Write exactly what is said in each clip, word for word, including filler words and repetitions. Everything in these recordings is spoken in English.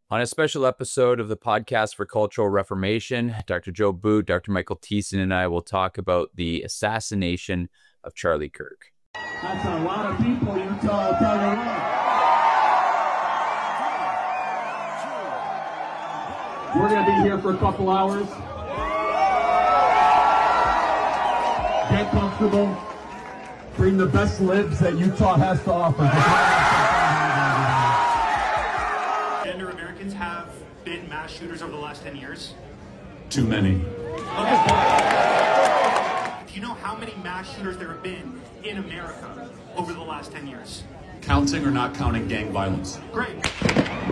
On a special episode of the Podcast for Cultural Reformation, Doctor Joe Boot, Doctor Michael Thiessen, and I will talk about the assassination of Charlie Kirk. That's a lot of people, Utah, I'll tell you what. We're going to be here for a couple hours. Get comfortable. Bring the best libs that Utah has to offer. Americans have been mass shooters over the last ten years? Too many. Okay. Do you know how many mass shooters there have been in America over the last ten years? Counting or not counting gang violence? Great. Get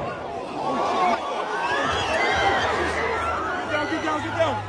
down, get down, get down.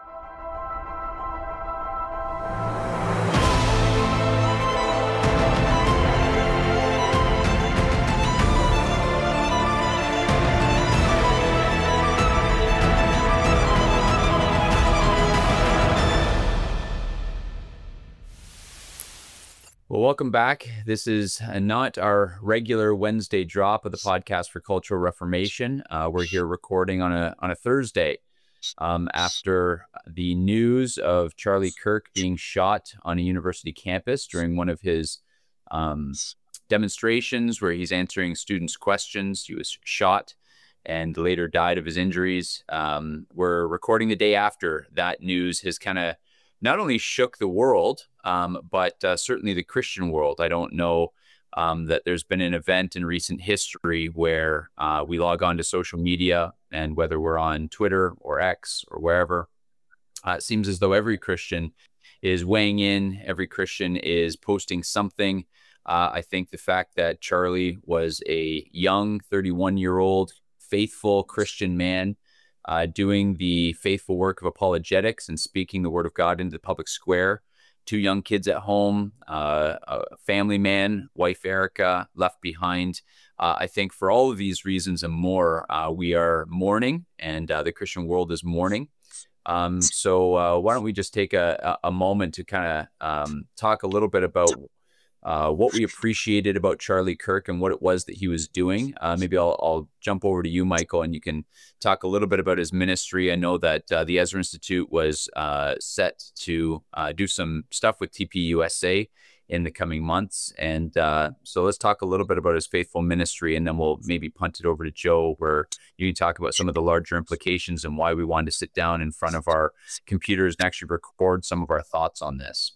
Well, welcome back. This is not our regular Wednesday drop of the Podcast for Cultural Reformation. Uh, we're here recording on a on a Thursday um, after the news of Charlie Kirk being shot on a university campus during one of his um, demonstrations where he's answering students' questions. He was shot and later died of his injuries. Um, we're recording the day after that news has kind of not only shook the world, um, but uh, certainly the Christian world. I don't know um, that there's been an event in recent history where uh, we log on to social media, and whether we're on Twitter or X or wherever, uh, it seems as though every Christian is weighing in. Every Christian is posting something. Uh, I think the fact that Charlie was a young thirty-one-year-old faithful Christian man Uh, doing the faithful work of apologetics and speaking the word of God into the public square. Two young kids at home, uh, a family man, wife Erica, left behind. Uh, I think for all of these reasons and more, uh, we are mourning, and uh, the Christian world is mourning. Um, so uh, why don't we just take a, a moment to kind of um, talk a little bit about Uh, what we appreciated about Charlie Kirk and what it was that he was doing. Uh, maybe I'll, I'll jump over to you, Michael, and you can talk a little bit about his ministry. I know that uh, the Ezra Institute was uh, set to uh, do some stuff with T P U S A in the coming months. And uh, so let's talk a little bit about his faithful ministry, and then we'll maybe punt it over to Joe, where you can talk about some of the larger implications and why we wanted to sit down in front of our computers and actually record some of our thoughts on this.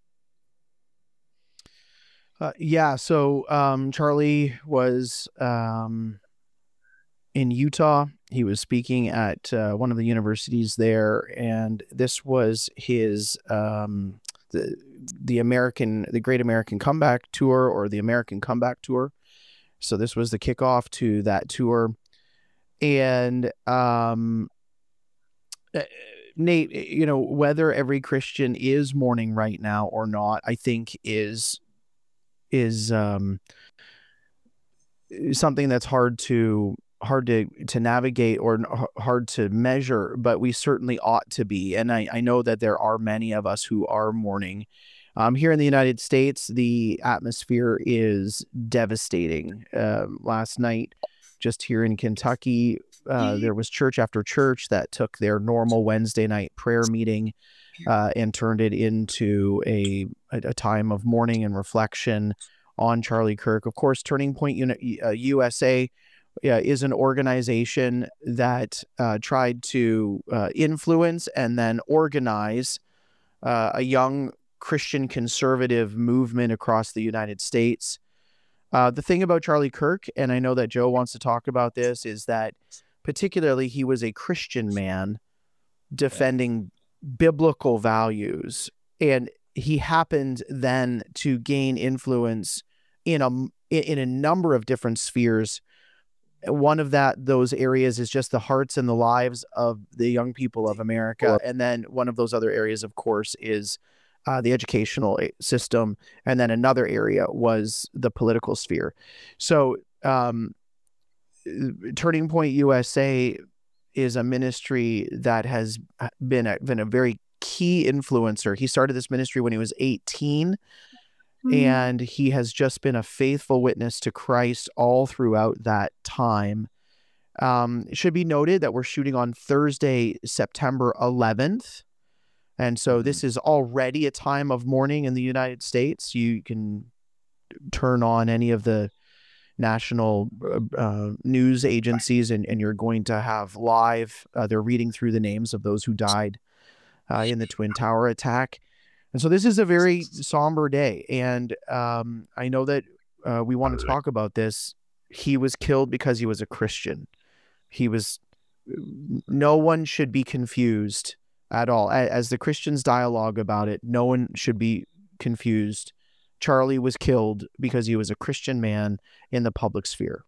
Uh, yeah, so um, Charlie was um, in Utah. He was speaking at uh, one of the universities there, and this was his um, the the American the Great American Comeback Tour, or the American Comeback Tour. So this was the kickoff to that tour, and um, Nate, you know, whether every Christian is mourning right now or not, I think is. is um, something that's hard to hard to, to navigate or hard to measure, but we certainly ought to be. And I, I know that there are many of us who are mourning. Um, here in the United States, the atmosphere is devastating. Um, last night, just here in Kentucky, uh, there was church after church that took their normal Wednesday night prayer meeting Uh, and turned it into a, a time of mourning and reflection on Charlie Kirk. Of course, Turning Point Uni- uh, U S A uh, is an organization that uh, tried to uh, influence and then organize uh, a young Christian conservative movement across the United States. Uh, the thing about Charlie Kirk, and I know that Joe wants to talk about this, is that particularly he was a Christian man defending biblical values, and he happened then to gain influence in a in a number of different spheres. One of that those areas is just the hearts and the lives of the young people of America, and then one of those other areas, of course, is uh, the educational system, and then another area was the political sphere. So, um, Turning Point U S A is a ministry that has been a, been a very key influencer. He started this ministry when he was eighteen, mm-hmm. and he has just been a faithful witness to Christ all throughout that time. Um, it should be noted that we're shooting on Thursday, September eleventh. And so mm-hmm. this is already a time of mourning in the United States. You can turn on any of the national uh, news agencies and, and you're going to have live, uh, they're reading through the names of those who died uh, in the Twin Tower attack. And so this is a very somber day. And um, I know that uh, we want to talk about this. He was killed because he was a Christian. He was, no one should be confused at all. As the Christians dialogue about it, no one should be confused. Charlie was killed because he was a Christian man in the public sphere.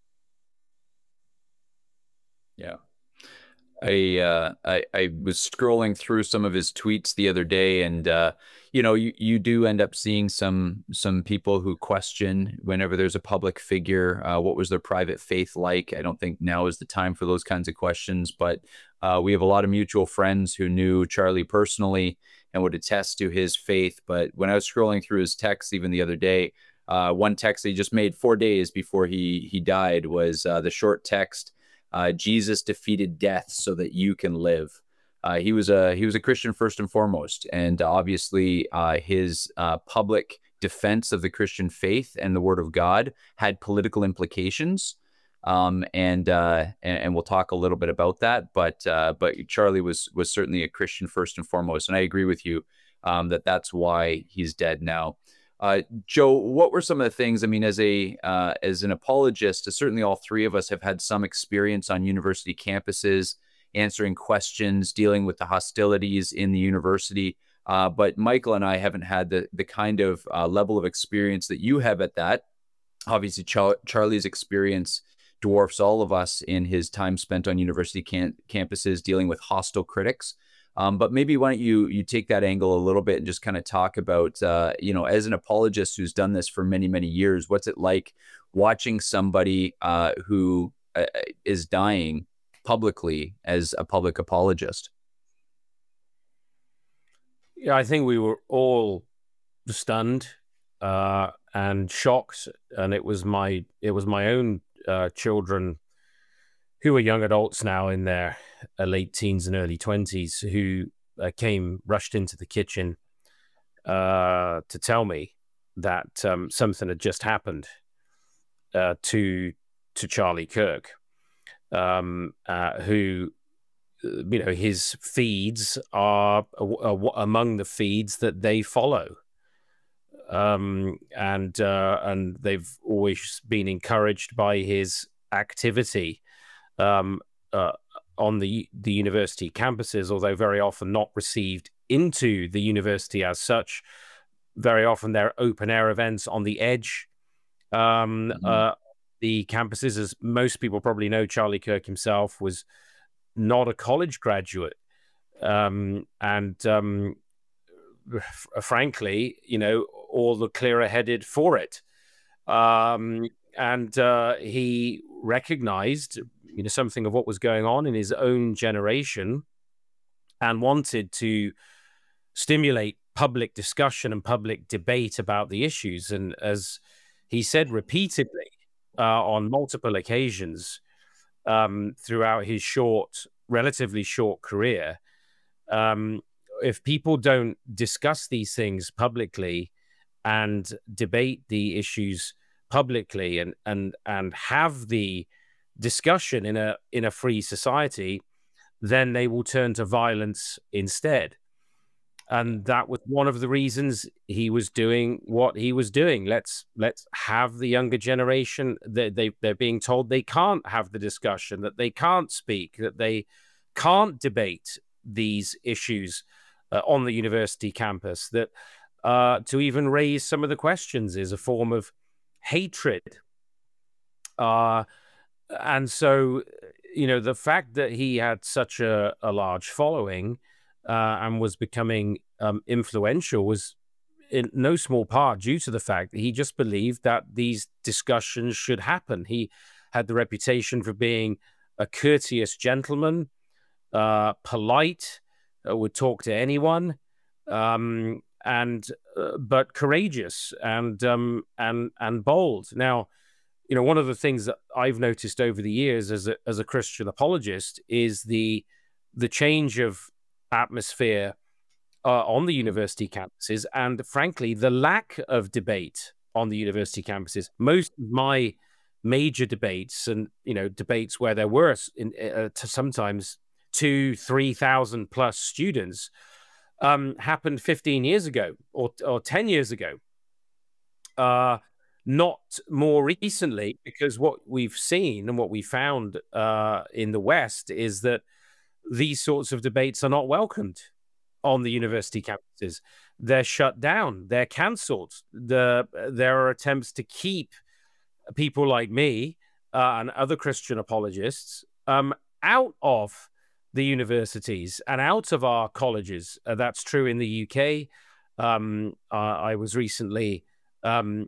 Yeah. I, uh, I I was scrolling through some of his tweets the other day, and uh, you know, you, you do end up seeing some some people who question whenever there's a public figure, uh, what was their private faith like. I don't think now is the time for those kinds of questions, but uh, we have a lot of mutual friends who knew Charlie personally and would attest to his faith. But when I was scrolling through his texts, even the other day, uh, one text that he just made four days before he he died was uh, the short text. Uh, Jesus defeated death so that you can live. Uh, he was a he was a Christian first and foremost, and obviously uh, his uh, public defense of the Christian faith and the Word of God had political implications. Um, and, uh, and and we'll talk a little bit about that. But uh, but Charlie was was certainly a Christian first and foremost, and I agree with you um, that that's why he's dead now. Uh, Joe, what were some of the things? I mean, as a uh, as an apologist, certainly all three of us have had some experience on university campuses, answering questions, dealing with the hostilities in the university. Uh, but Michael and I haven't had the the kind of uh, level of experience that you have at that. Obviously, Char- Charlie's experience dwarfs all of us in his time spent on university cam- campuses dealing with hostile critics. Um, but maybe why don't you you take that angle a little bit and just kind of talk about, uh, you know, as an apologist who's done this for many, many years, what's it like watching somebody uh, who uh, is dying publicly as a public apologist? Yeah, I think we were all stunned uh, and shocked, and it was my it was my own uh, children who are young adults now in their uh, late teens and early twenties who uh, came, rushed into the kitchen uh, to tell me that um, something had just happened uh, to to Charlie Kirk, um, uh, who, you know, his feeds are, are among the feeds that they follow. Um, and uh, and they've always been encouraged by his activity Um, uh, on the the university campuses, although very often not received into the university as such. Very often they're open air events on the edge. Um, mm-hmm. uh, the campuses, as most people probably know, Charlie Kirk himself was not a college graduate. Um, and um, f- frankly, you know, all the clearer headed for it. Um, and uh, he recognized, you know, something of what was going on in his own generation and wanted to stimulate public discussion and public debate about the issues. And as he said repeatedly uh, on multiple occasions um, throughout his short, relatively short career, um, if people don't discuss these things publicly and debate the issues publicly and and and have the discussion in a in a free society, then they will turn to violence instead. And that was one of the reasons he was doing what he was doing. Let's let's have the younger generation. They, they they're being told they can't have the discussion, that they can't speak, that they can't debate these issues uh, on the university campus. That uh, to even raise some of the questions is a form of hatred. Uh, and so, you know, the fact that he had such a, a large following uh, and was becoming um, influential was in no small part due to the fact that he just believed that these discussions should happen. He had the reputation for being a courteous gentleman, uh, polite, uh, would talk to anyone, um, and uh, but courageous and um, and and bold. Now, you know, one of the things that I've noticed over the years as a, as a Christian apologist is the the change of atmosphere uh, on the university campuses, and frankly, the lack of debate on the university campuses. Most of my major debates, and you know, debates where there were in, uh, to sometimes two, three thousand plus students, um, happened fifteen years ago or or ten years ago. Uh, not more recently, because what we've seen and what we found uh, in the West is that these sorts of debates are not welcomed on the university campuses. They're shut down. They're cancelled. The, there are attempts to keep people like me uh, and other Christian apologists um, out of the universities and out of our colleges. Uh, that's true in the U K. Um, uh, I was recently um,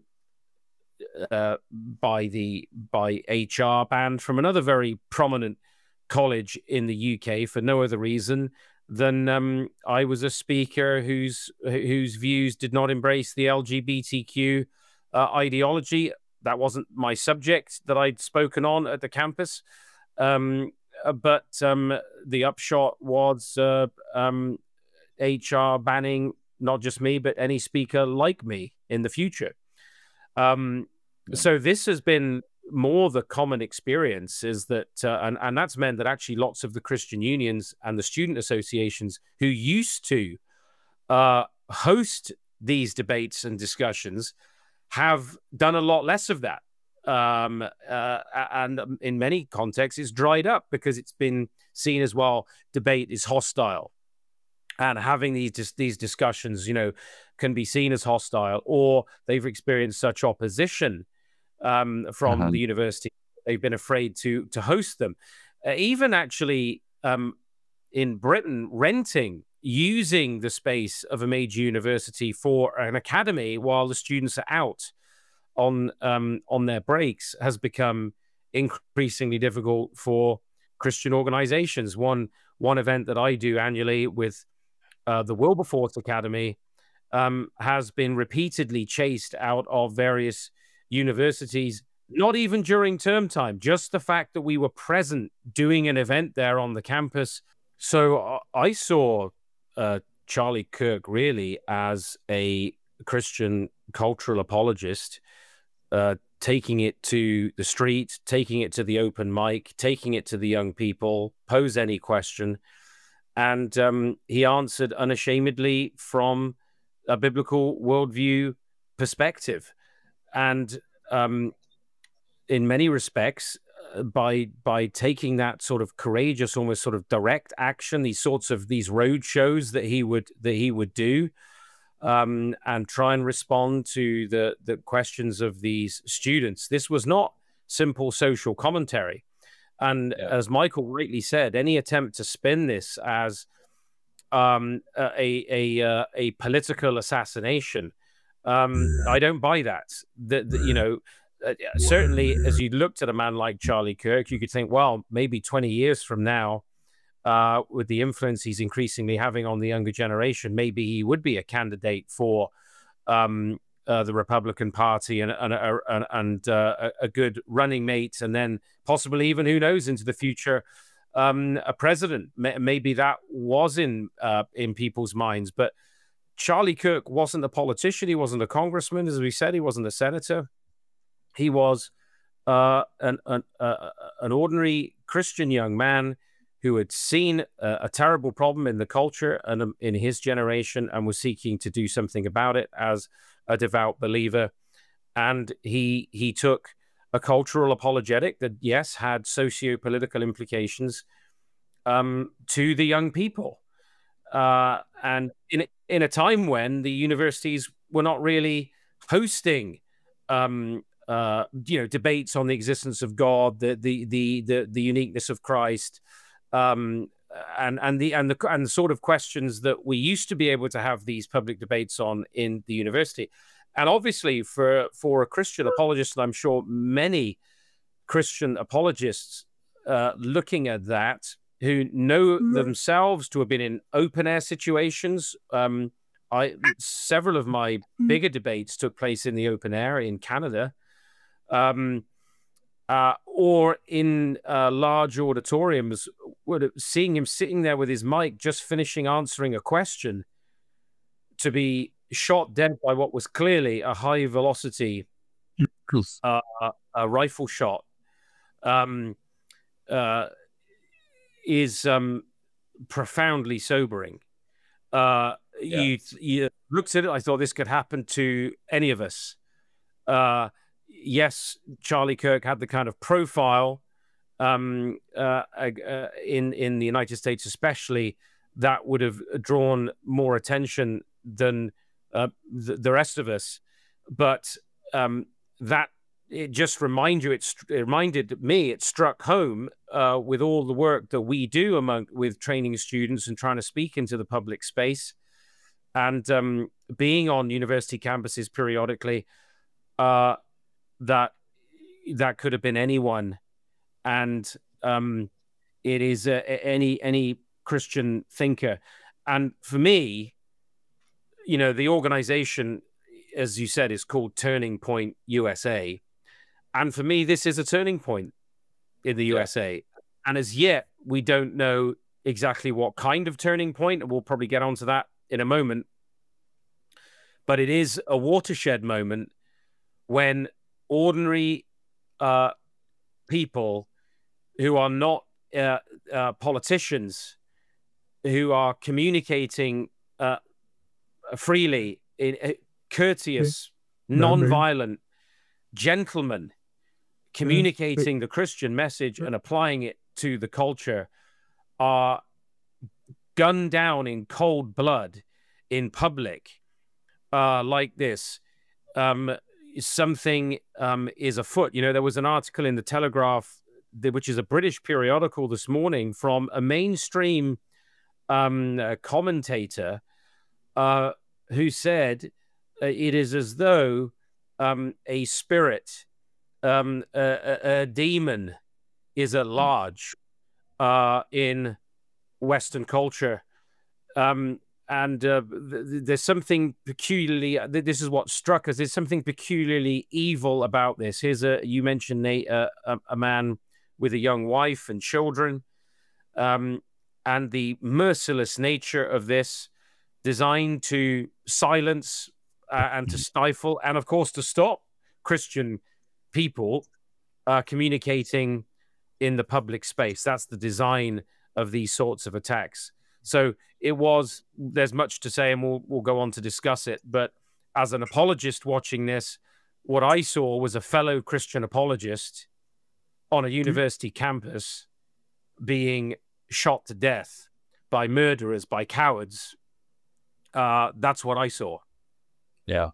uh, by the by H R banned from another very prominent college in the U K for no other reason than um, I was a speaker whose whose views did not embrace the L G B T Q uh, ideology. That wasn't my subject that I'd spoken on at the campus. Um, but um, the upshot was uh, um, H R banning not just me, but any speaker like me in the future. Um, yeah. So this has been more the common experience, is that, uh, and, and that's meant that actually lots of the Christian unions and the student associations who used to uh, host these debates and discussions have done a lot less of that. Um, uh, and in many contexts, it's dried up because it's been seen as, well, debate is hostile. And having these these discussions, you know, can be seen as hostile, or they've experienced such opposition um, from uh-huh. the university, they've been afraid to to host them. Uh, even actually um, in Britain, renting, using the space of a major university for an academy while the students are out on um, on their breaks has become increasingly difficult for Christian organizations. One one event that I do annually with Uh, the Wilberforce Academy um, has been repeatedly chased out of various universities, not even during term time, just the fact that we were present doing an event there on the campus. So uh, I saw uh, Charlie Kirk really as a Christian cultural apologist, uh, taking it to the street, taking it to the open mic, taking it to the young people, pose any question. And um, he answered unashamedly from a biblical worldview perspective. And um, in many respects, uh, by by taking that sort of courageous, almost sort of direct action, these sorts of these road shows that he would that he would do, um, and try and respond to the the questions of these students. This was not simple social commentary. And yeah. As Michael rightly said, any attempt to spin this as um, a a a, a political assassination, um, I don't buy that. That you know, uh, certainly as you looked at a man like Charlie Kirk, you could think, well, maybe twenty years from now, uh, with the influence he's increasingly having on the younger generation, maybe he would be a candidate for Um, Uh, the Republican Party and and, and, and uh, a good running mate, and then possibly even, who knows, into the future, um, a president. Maybe that was in uh, in people's minds. But Charlie Kirk wasn't a politician. He wasn't a congressman, as we said. He wasn't a senator. He was uh, an an, uh, an ordinary Christian young man who had seen a, a terrible problem in the culture and um, in his generation, and was seeking to do something about it as a devout believer. And he he took a cultural apologetic that, yes, had socio-political implications um, to the young people. Uh, and in, in a time when the universities were not really hosting um, uh, you know, debates on the existence of God, the the the the, the uniqueness of Christ, um, and and the and the and the sort of questions that we used to be able to have these public debates on in the university. And obviously for for a Christian apologist, and I'm sure many Christian apologists uh, looking at that, who know themselves to have been in open air situations. Um, I several of my bigger debates took place in the open air in Canada. Um, uh, or in uh, large auditoriums, would seeing him sitting there with his mic, just finishing answering a question, to be shot dead by what was clearly a high velocity uh, a rifle shot, um, uh, is um, profoundly sobering. Uh, yeah. you, you looked at it, I thought this could happen to any of us. Uh, yes, Charlie Kirk had the kind of profile um, uh, uh, in in the United States, especially, that would have drawn more attention than uh, the, the rest of us. But um, that it just remind you, it, it reminded me, it struck home uh, with all the work that we do among with training students and trying to speak into the public space, and um, being on university campuses periodically. Uh, that that could have been anyone, and um, it is uh, any any Christian thinker. And for me, you know, the organization, as you said, is called Turning Point U S A, and for me, this is a turning point in the yeah. U S A. And as yet, we don't know exactly what kind of turning point, and we'll probably get onto that in a moment. But it is a watershed moment when ordinary uh, people who are not uh, uh, politicians, who are communicating uh, freely, in uh, courteous, non-violent gentlemen, communicating the Christian message and applying it to the culture, are gunned down in cold blood in public uh, like this. Um, something um, is afoot. You know, there was an article in the Telegraph, which is a British periodical, this morning, from a mainstream um, uh, commentator uh, who said uh, it is as though um, a spirit, um, a, a, a demon is at large uh, in Western culture. Um, And uh, th- there's something peculiarly, th- this is what struck us, there's something peculiarly evil about this. Here's a, you mentioned, Nate, uh, a, a man with a young wife and children, um, and the merciless nature of this, designed to silence uh, and to stifle, and of course to stop Christian people uh, communicating in the public space. That's the design of these sorts of attacks. So it was, there's much to say, and we'll, we'll go on to discuss it. But as an apologist watching this, what I saw was a fellow Christian apologist on a university mm-hmm. campus being shot to death by murderers, by cowards. Uh, that's what I saw. Yeah.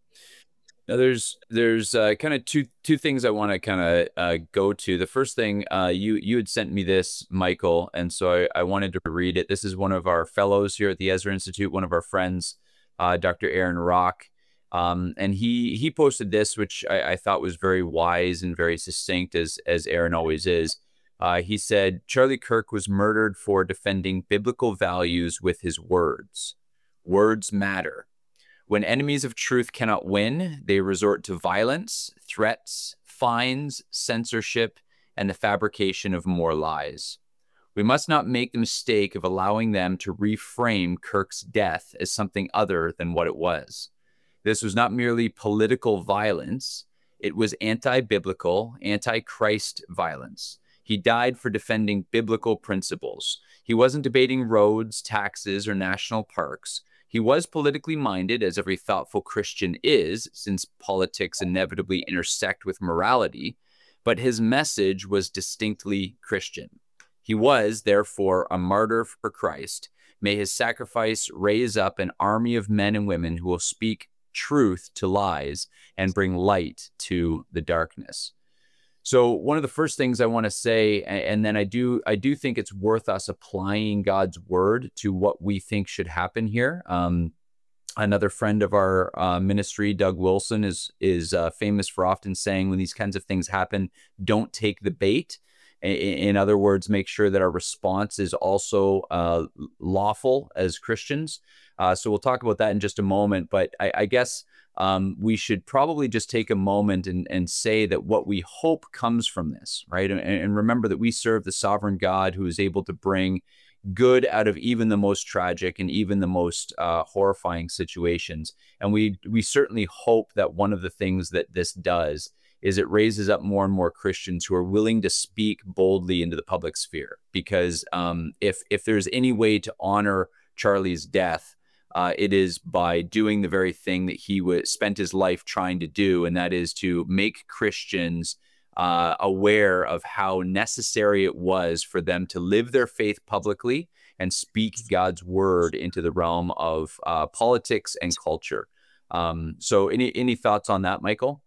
Now, there's there's uh, kind of two two things I want to kind of uh, go to. The first thing, uh, you you had sent me this, Michael, and so I, I wanted to read it. This is one of our fellows here at the Ezra Institute, one of our friends, uh, Doctor Aaron Rock, um, and he he posted this, which I, I thought was very wise and very succinct, as as Aaron always is. Uh, he said, Charlie Kirk was murdered for defending biblical values with his words. Words matter. When enemies of truth cannot win, they resort to violence, threats, fines, censorship, and the fabrication of more lies. We must not make the mistake of allowing them to reframe Kirk's death as something other than what it was. This was not merely political violence. It was anti-biblical, anti-Christ violence. He died for defending biblical principles. He wasn't debating roads, taxes, or national parks. He was politically minded, as every thoughtful Christian is, since politics inevitably intersect with morality, but his message was distinctly Christian. He was, therefore, a martyr for Christ. May his sacrifice raise up an army of men and women who will speak truth to lies and bring light to the darkness. So one of the first things I want to say, and then I do I do think it's worth us applying God's word to what we think should happen here. Um, another friend of our uh, ministry, Doug Wilson, is is uh, famous for often saying, when these kinds of things happen, don't take the bait. In other words, make sure that our response is also uh, lawful as Christians. Uh, so we'll talk about that in just a moment. But I, I guess um, we should probably just take a moment and, and say that what we hope comes from this, right? And, and remember that we serve the sovereign God who is able to bring good out of even the most tragic and even the most uh, horrifying situations. And we we certainly hope that one of the things that this does is it raises up more and more Christians who are willing to speak boldly into the public sphere. Because um, if if there's any way to honor Charlie's death, uh, it is by doing the very thing that he w- spent his life trying to do, and that is to make Christians uh, aware of how necessary it was for them to live their faith publicly and speak God's word into the realm of uh, politics and culture. Um, so, any any thoughts on that, Michael?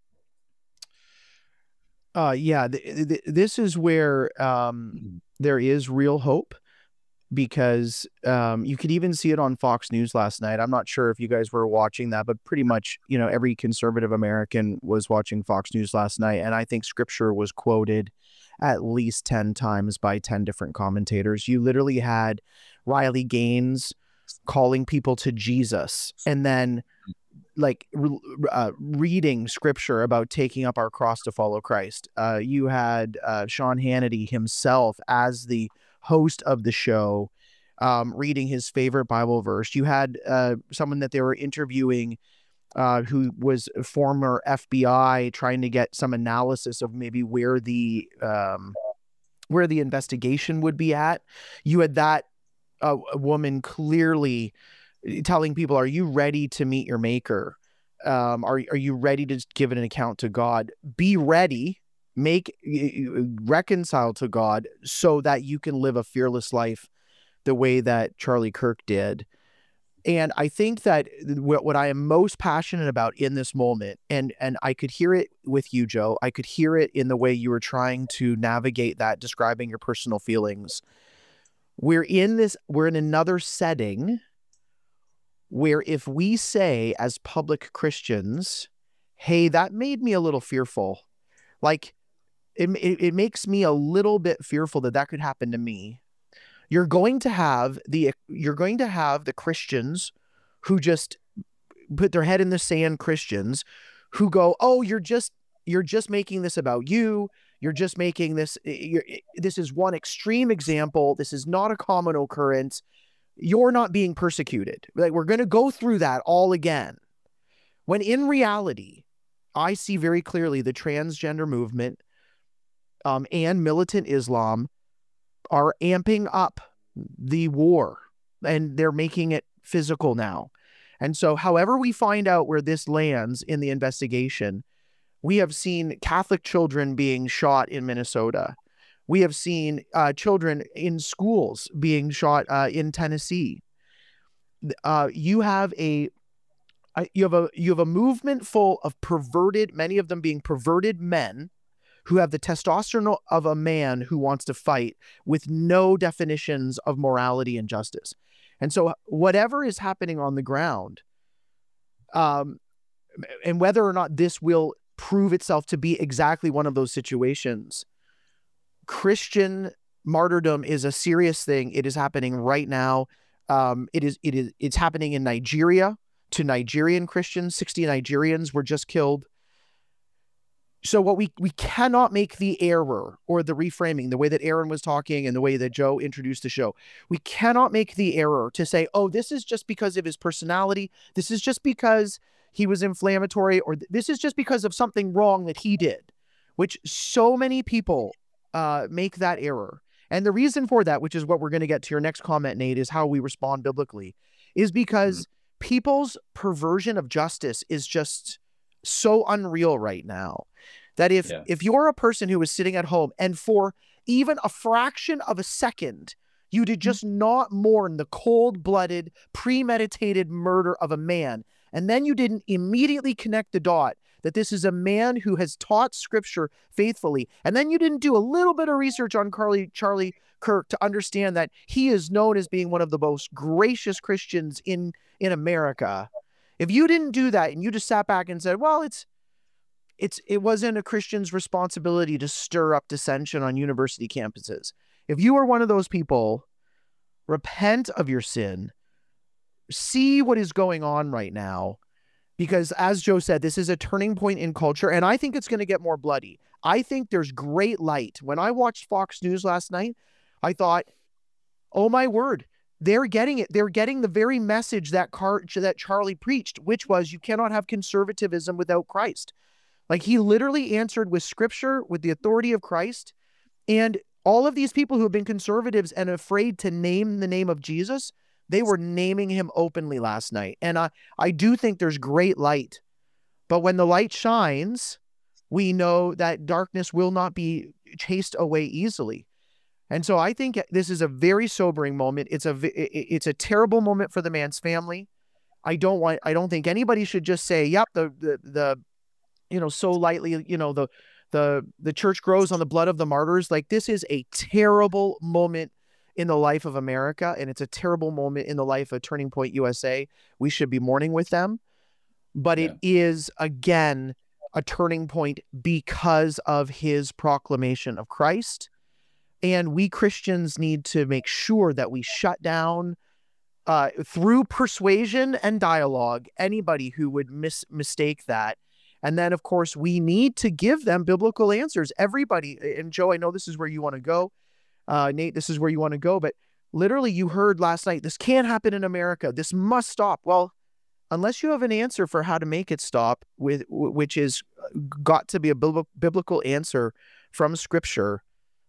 Uh, yeah, th- th- this is where um, there is real hope, because um, you could even see it on Fox News last night. I'm not sure if you guys were watching that, but pretty much, you know, every conservative American was watching Fox News last night. And I think scripture was quoted at least ten times by ten different commentators. You literally had Riley Gaines calling people to Jesus, and then like uh, reading scripture about taking up our cross to follow Christ. Uh, you had uh, Sean Hannity himself as the host of the show, um, reading his favorite Bible verse. You had uh, someone that they were interviewing uh, who was a former F B I, trying to get some analysis of maybe where the um, where the investigation would be at. You had that uh, a woman clearly telling people, are you ready to meet your maker? Um, are, are you ready to give an account to God? Be ready, make, reconcile to God so that you can live a fearless life the way that Charlie Kirk did. And I think that what, what I am most passionate about in this moment, and, and I could hear it with you, Joe, I could hear it in the way you were trying to navigate that, describing your personal feelings. We're in this, we're in another setting where if we say as public Christians, hey, that made me a little fearful, like it, it, it makes me a little bit fearful that that could happen to me. You're going to have the, you're going to have the Christians who just put their head in the sand, Christians who go, oh, you're just, you're just making this about you. You're just making this, you're, this is one extreme example. This is not a common occurrence. You're not being persecuted. Like, we're going to go through that all again. When in reality, I see very clearly the transgender movement um, and militant Islam are amping up the war, and they're making it physical now. And so however we find out where this lands in the investigation, we have seen Catholic children being shot in Minnesota. We have seen uh, children in schools being shot uh, in Tennessee. Uh, you have a uh, you have a you have a movement full of perverted, many of them being perverted men who have the testosterone of a man who wants to fight with no definitions of morality and justice. And so whatever is happening on the ground, um, and whether or not this will prove itself to be exactly one of those situations, Christian martyrdom is a serious thing. It is happening right now. Um, it is, it is, it's happening in Nigeria to Nigerian Christians. sixty Nigerians were just killed. So what we, we cannot make the error or the reframing, the way that Aaron was talking and the way that Joe introduced the show, we cannot make the error to say, oh, this is just because of his personality. This is just because he was inflammatory, or this is just because of something wrong that he did, which so many people uh, make that error. And the reason for that, which is what we're going to get to your next comment, Nate, is how we respond biblically, is because mm-hmm. people's perversion of justice is just so unreal right now that if, yeah. if you're a person who is sitting at home and for even a fraction of a second, you did just mm-hmm. not mourn the cold-blooded, premeditated murder of a man, and then you didn't immediately connect the dot that this is a man who has taught scripture faithfully, and then you didn't do a little bit of research on Carly, Charlie Kirk to understand that he is known as being one of the most gracious Christians in, in America. If you didn't do that and you just sat back and said, well, it's, it's, it wasn't a Christian's responsibility to stir up dissension on university campuses. If you are one of those people, repent of your sin, see what is going on right now, because as Joe said, this is a turning point in culture, and I think it's going to get more bloody. I think there's great light. When I watched Fox News last night, I thought, oh my word, they're getting it. They're getting the very message that Car- that Charlie preached, which was you cannot have conservatism without Christ. Like, he literally answered with scripture, with the authority of Christ. And all of these people who have been conservatives and afraid to name the name of Jesus, they were naming him openly last night. And I, I do think there's great light. But when the light shines, we know that darkness will not be chased away easily. And so I think this is a very sobering moment. It's a it's a terrible moment for the man's family. I don't want I don't think anybody should just say, "Yep, the the the you know, so lightly, you know, the the the church grows on the blood of the martyrs." Like, this is a terrible moment in the life of America, and it's a terrible moment in the life of Turning Point U S A. We should be mourning with them, but yeah. It is again a turning point because of his proclamation of Christ. And we Christians need to make sure that we shut down uh, through persuasion and dialogue anybody who would mis- mistake that. And then, of course, we need to give them biblical answers. Everybody, and Joe, I know this is where you want to go. Uh, Nate, this is where you want to go. But literally, you heard last night, this can't happen in America. This must stop. Well, unless you have an answer for how to make it stop, with which is got to be a biblical answer from Scripture,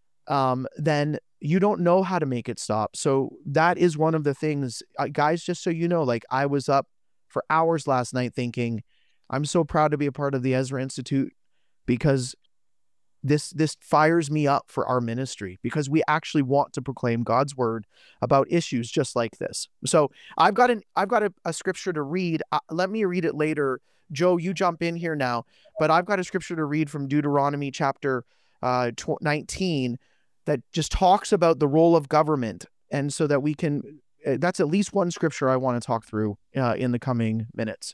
um, then you don't know how to make it stop. So that is one of the things, uh, guys, just so you know, like, I was up for hours last night thinking, I'm so proud to be a part of the Ezra Institute, because this this fires me up for our ministry, because we actually want to proclaim God's word about issues just like this. So I've got an I've got a, a scripture to read. Uh, let me read it later. Joe, you jump in here now, but I've got a scripture to read from Deuteronomy chapter uh, nineteen that just talks about the role of government, and so that we can. Uh, that's at least one scripture I want to talk through uh, in the coming minutes.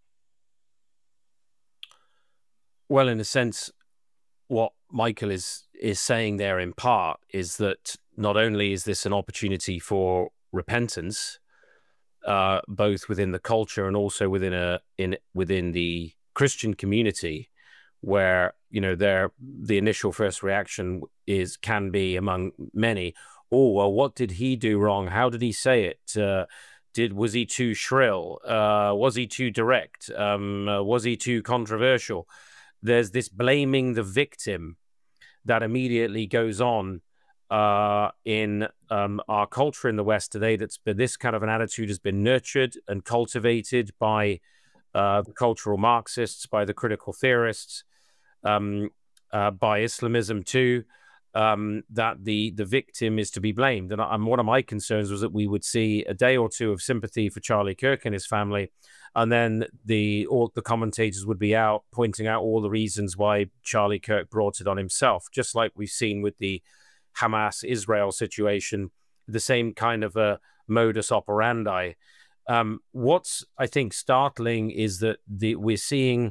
Well, in a sense, what Michael is is saying there in part is that not only is this an opportunity for repentance, uh, both within the culture and also within a in within the Christian community, where you know there the initial first reaction is can be among many, oh well, what did he do wrong? How did he say it? Uh, did was he too shrill? Uh, was he too direct? Um, uh, was he too controversial? There's this blaming the victim that immediately goes on uh, in um, our culture in the West today. That's been, this kind of an attitude has been nurtured and cultivated by uh, the cultural Marxists, by the critical theorists, um, uh, by Islamism too. Um, that the the victim is to be blamed, and, and one of my concerns was that we would see a day or two of sympathy for Charlie Kirk and his family, and then the all the commentators would be out pointing out all the reasons why Charlie Kirk brought it on himself, just like we've seen with the Hamas-Israel situation, the same kind of a modus operandi. Um, what's, I think, startling is that the, we're seeing,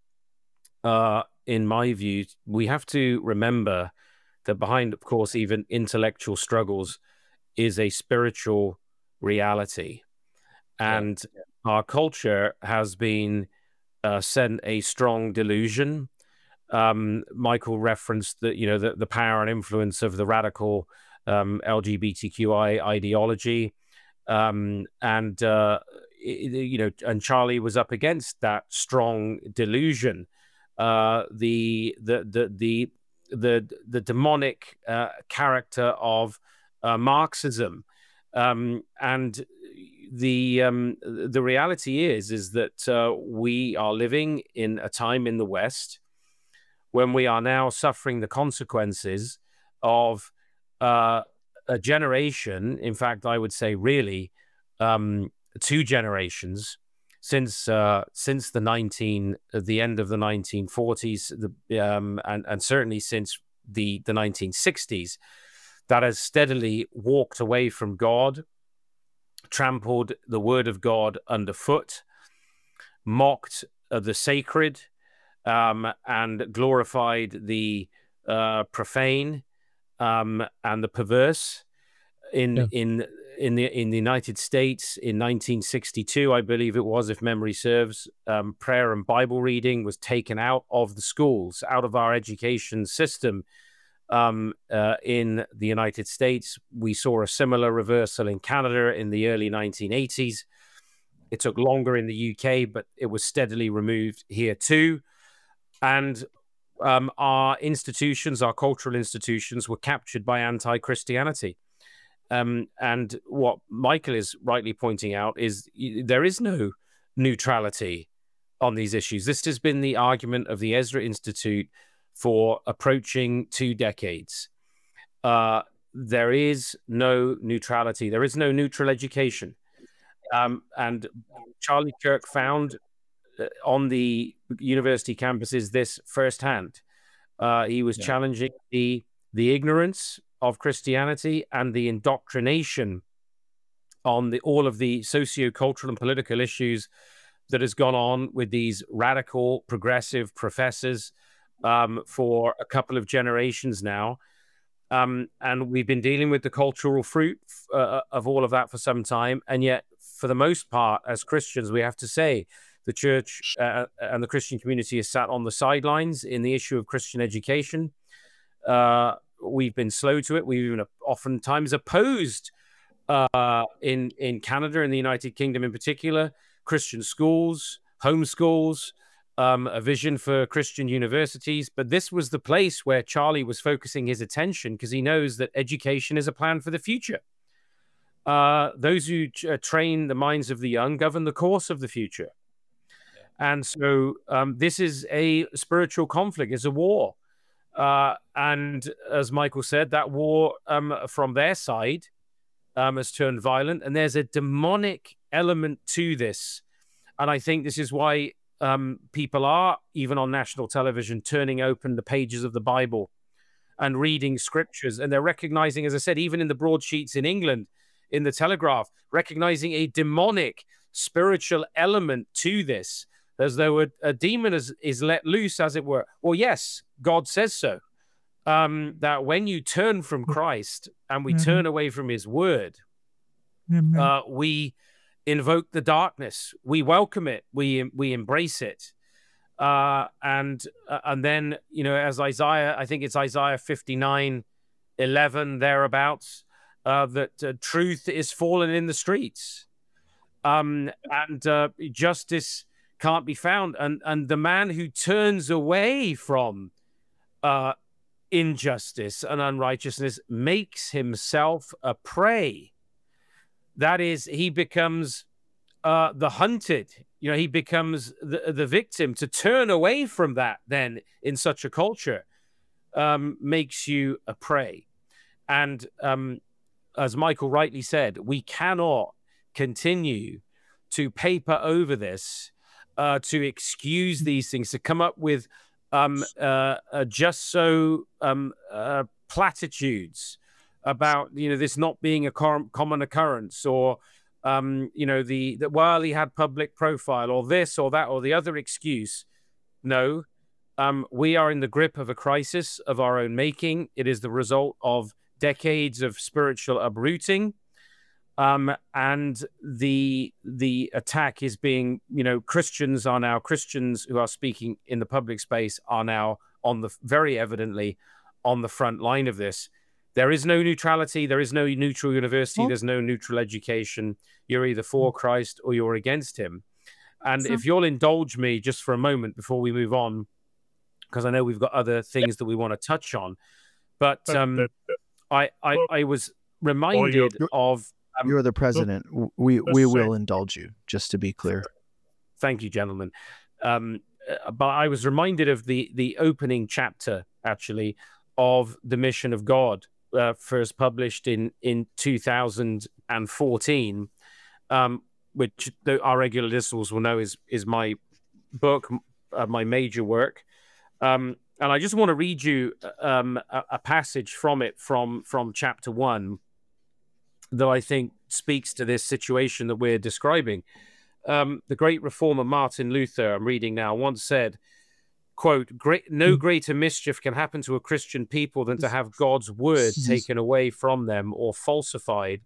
uh, in my view, we have to remember that behind, of course, even intellectual struggles is a spiritual reality. And yeah, yeah. Our culture has been uh, sent a strong delusion. Um, Michael referenced that, you know, the, the power and influence of the radical um, L G B T Q I ideology. Um, and, uh, it, you know, and Charlie was up against that strong delusion. Uh, the, the, the, the, the, the demonic uh, character of uh, Marxism. Um, and the um, the reality is is that uh, we are living in a time in the West when we are now suffering the consequences of uh, a generation. In fact, I would say really um, two generations since uh, since the nineteen the end of the nineteen forties, the um, and and certainly since the the nineteen sixties, that has steadily walked away from God, trampled the word of God underfoot, mocked uh, the sacred, um, and glorified the uh, profane um, and the perverse in yeah. in in the in the United States in nineteen sixty-two, I believe it was, if memory serves, um, prayer and Bible reading was taken out of the schools, out of our education system. Um, uh, in the United States, we saw a similar reversal in Canada in the early nineteen eighties. It took longer in the U K, but it was steadily removed here too. And um, our institutions, our cultural institutions, were captured by anti-Christianity. Um, and what Michael is rightly pointing out is there is no neutrality on these issues. This has been the argument of the Ezra Institute for approaching two decades. Uh, there is no neutrality. There is no neutral education. Um, and Charlie Kirk found uh, on the university campuses this firsthand. Uh, he was yeah. challenging the the ignorance of Christianity and the indoctrination on the all of the socio-cultural and political issues that has gone on with these radical, progressive professors um, for a couple of generations now. Um, and we've been dealing with the cultural fruit uh, of all of that for some time. And yet, for the most part, as Christians, we have to say the church uh, and the Christian community is sat on the sidelines in the issue of Christian education. Uh, we've been slow to it. We've even oftentimes opposed uh, in, in Canada and the United Kingdom in particular, Christian schools, homeschools, um, a vision for Christian universities. But this was the place where Charlie was focusing his attention because he knows that education is a plan for the future. Uh, those who uh, train the minds of the young govern the course of the future. And so um, this is a spiritual conflict, it's a war. Uh, and as Michael said, that war um, from their side um, has turned violent. And there's a demonic element to this. And I think this is why um, people are, even on national television, turning open the pages of the Bible and reading scriptures. And they're recognizing, as I said, even in the broadsheets in England, in the Telegraph, recognizing a demonic spiritual element to this, as though a, a demon is, is let loose, as it were. Well, yes, God says so. Um, that when you turn from Christ and we mm-hmm. turn away from his word, mm-hmm. uh, we invoke the darkness. We welcome it. We we embrace it. Uh, and uh, and then, you know, as Isaiah, I think it's Isaiah fifty-nine eleven, thereabouts, uh, that uh, truth is fallen in the streets. Um, and uh, justice can't be found. And, and the man who turns away from uh, injustice and unrighteousness makes himself a prey. That is, he becomes uh, the hunted. You know, he becomes the, the victim. To turn away from that then in such a culture um, makes you a prey. And um, as Michael rightly said, we cannot continue to paper over this, uh, to excuse these things, to come up with um, uh, uh, just so um, uh, platitudes about, you know, this not being a com- common occurrence, or, um, you know, the, the, well, he had public profile, or this or that or the other excuse. No, um, we are in the grip of a crisis of our own making. It is the result of decades of spiritual uprooting. Um, and the the attack is being, you know, Christians are now, Christians who are speaking in the public space are now on the, very evidently, on the front line of this. There is no neutrality. There is no neutral university. Oh. There's no neutral education. You're either for Christ or you're against him. And so, if you'll indulge me just for a moment before we move on, because I know we've got other things that we want to touch on, but um, I, I, I was reminded of... Um, You're the president. We we will indulge you, just to be clear. Thank you, gentlemen. Um, but I was reminded of the the opening chapter, actually, of The Mission of God, uh, first published in, in two thousand fourteen, um, which the, our regular listeners will know is, is my book, uh, my major work. Um, and I just want to read you um, a, a passage from it, from, from chapter one, that I think speaks to this situation that we're describing. Um, the great reformer Martin Luther, I'm reading now, once said, quote, "Great, no greater mischief can happen to a Christian people than to have God's word taken away from them or falsified,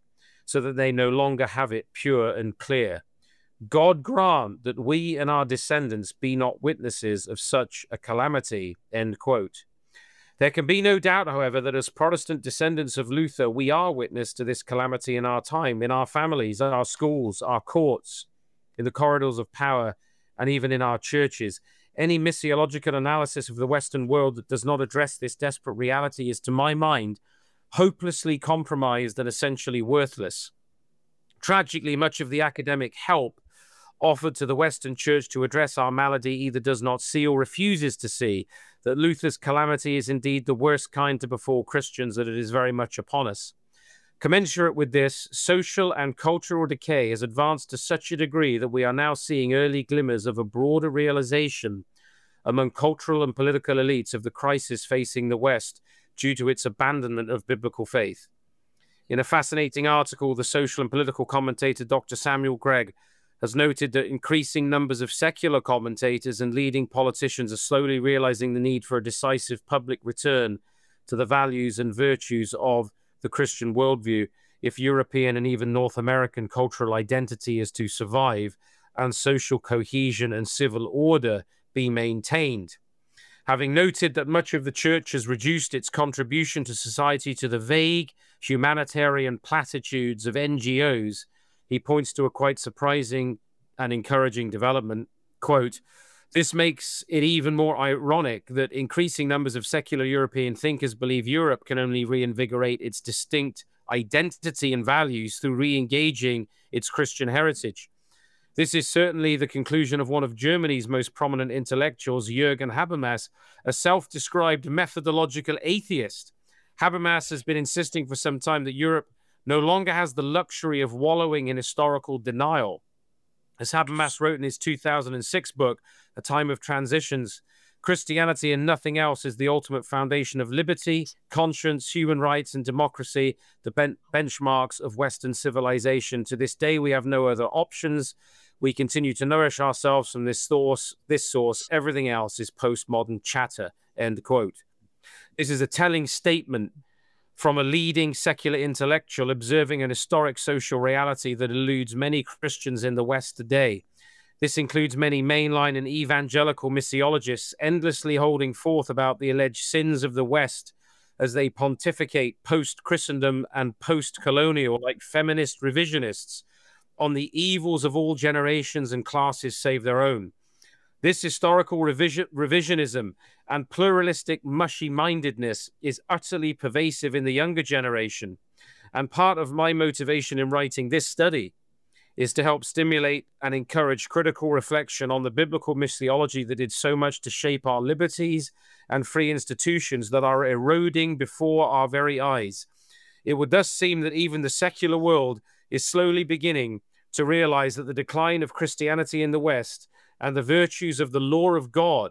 so that they no longer have it pure and clear. God grant that we and our descendants be not witnesses of such a calamity." End quote. There can be no doubt, however, that as Protestant descendants of Luther, we are witness to this calamity in our time, in our families, our schools, our courts, in the corridors of power, and even in our churches. Any missiological analysis of the Western world that does not address this desperate reality is, to my mind, hopelessly compromised and essentially worthless. Tragically, much of the academic help offered to the Western Church to address our malady either does not see or refuses to see that Luther's calamity is indeed the worst kind to befall Christians, that it is very much upon us. Commensurate with this, social and cultural decay has advanced to such a degree that we are now seeing early glimmers of a broader realization among cultural and political elites of the crisis facing the West due to its abandonment of biblical faith. In a fascinating article, the social and political commentator Doctor Samuel Gregg has noted that increasing numbers of secular commentators and leading politicians are slowly realizing the need for a decisive public return to the values and virtues of the Christian worldview if European and even North American cultural identity is to survive and social cohesion and civil order be maintained. Having noted that much of the church has reduced its contribution to society to the vague humanitarian platitudes of N G Os, he points to a quite surprising and encouraging development. Quote, "This makes it even more ironic that increasing numbers of secular European thinkers believe Europe can only reinvigorate its distinct identity and values through re-engaging its Christian heritage. This is certainly the conclusion of one of Germany's most prominent intellectuals, Jürgen Habermas, a self-described methodological atheist. Habermas has been insisting for some time that Europe no longer has the luxury of wallowing in historical denial. As Habermas wrote in his two thousand six book, A Time of Transitions, Christianity and nothing else is the ultimate foundation of liberty, conscience, human rights, and democracy, the ben- benchmarks of Western civilization. To this day, we have no other options. We continue to nourish ourselves from this source. This source, everything else is postmodern chatter." End quote. This is a telling statement from a leading secular intellectual observing an historic social reality that eludes many Christians in the West today. This includes many mainline and evangelical missiologists endlessly holding forth about the alleged sins of the West as they pontificate post-Christendom and post-colonial, like feminist revisionists, on the evils of all generations and classes save their own. This historical revision, revisionism and pluralistic mushy-mindedness is utterly pervasive in the younger generation. And part of my motivation in writing this study is to help stimulate and encourage critical reflection on the biblical missiology that did so much to shape our liberties and free institutions that are eroding before our very eyes. It would thus seem that even the secular world is slowly beginning to realize that the decline of Christianity in the West and the virtues of the law of God